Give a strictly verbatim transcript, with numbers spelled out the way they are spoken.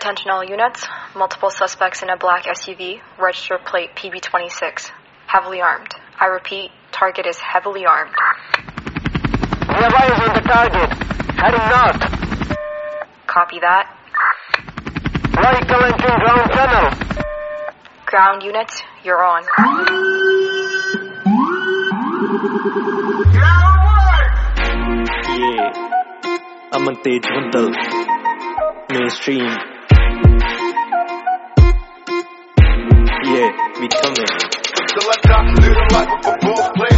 Attention all units. Multiple suspects in a black S U V, register plate P B twenty-six. Heavily armed. I repeat, target is heavily armed. We have eyes on the target. Heading north. Copy that. Vehicle entering ground channel. Ground units, you're on. Yeah, I'm on Tej Hundal. Mainstream. Yeah, we coming. Selector, live a life of a boss player.